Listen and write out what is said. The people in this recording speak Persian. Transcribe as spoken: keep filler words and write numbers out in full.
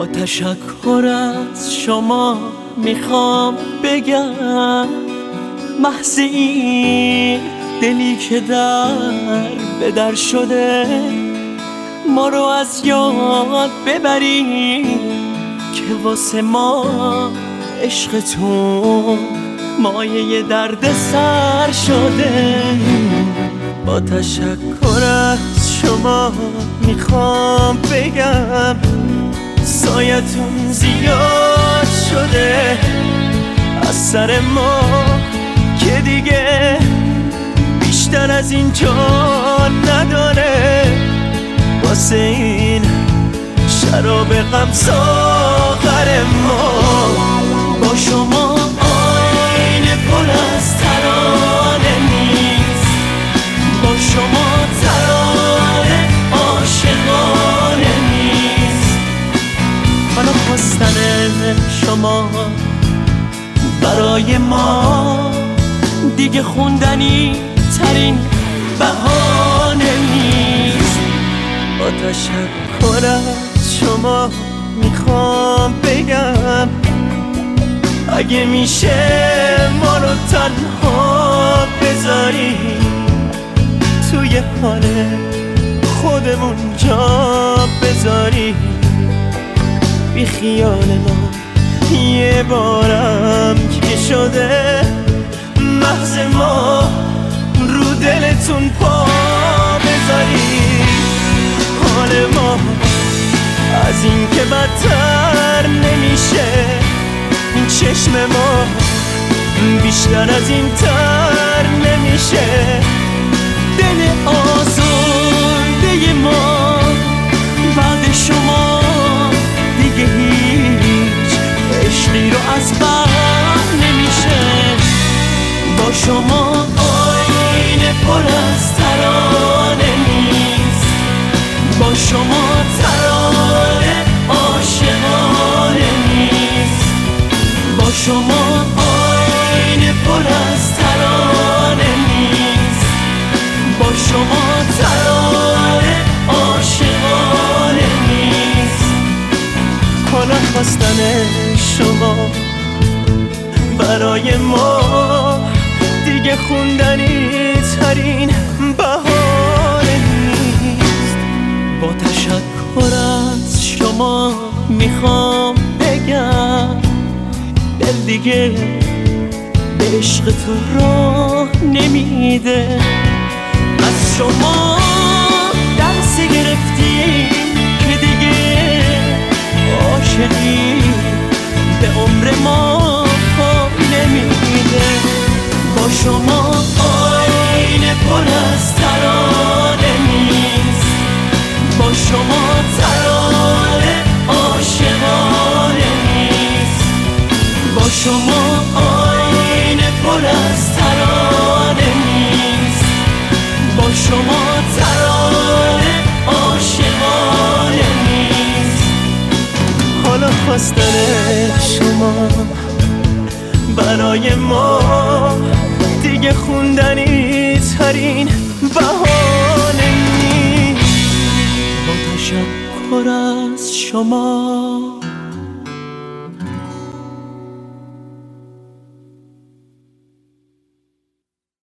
با تشکر از شما میخوام بگم محض این دلی که در به در شده ما رو از یاد ببری که واسه ما عشقتون مایه درد سر شده. با تشکر از شما میخوام بگم سایتون زیاد شده از سر ما که دیگه بیشتر از اینجا نداره. واسه این شراب غم ساغر ما با شما آینه پر از ترانه نیست، با شما ترانه عاشقانه نیست. حالا خواستن شما برای ما دیگه خوندنی ترین بهانه نیست. با تشکر از شما میخوام بگم اگه میشه ما رو تنها بذاری توی حال خودمون جا بذاری، بی خیال ما یه بارم که شده محض ما رو دلتون پا بذاری. حال ما از این که بدتر نمیشه، این چشم ما بیشتر از این تر نمیشه. دل آزرده ما بعد شما دیگه هیچ عشقی رو از بر نمیشه. با شما آینه پر از ترانه نیست، با شما ترانه عاشقانه نیست. با شما آینه پر از ترانه نیست، با شما ترانه عاشقانه نیست. حالا خواستن شما برای ما دیگه خوندنی ترین بهانه نیست. با تشکر از شما میخوام بگم دل دیگه به عشق تو راه نمیده. از شما درس گرفتی که دیگه عاشقی به عمر ما پا نمیده. با شما آینه پر از ترانه نیست، با شما ترانه عاشقانه نیست. با شما آینه پر از ترانه نیست، با شما ترانه عاشقانه نیست. حالا خواستن شما برای ما دیگه خوندنی ترین بهانه نیست. با تشکر از شما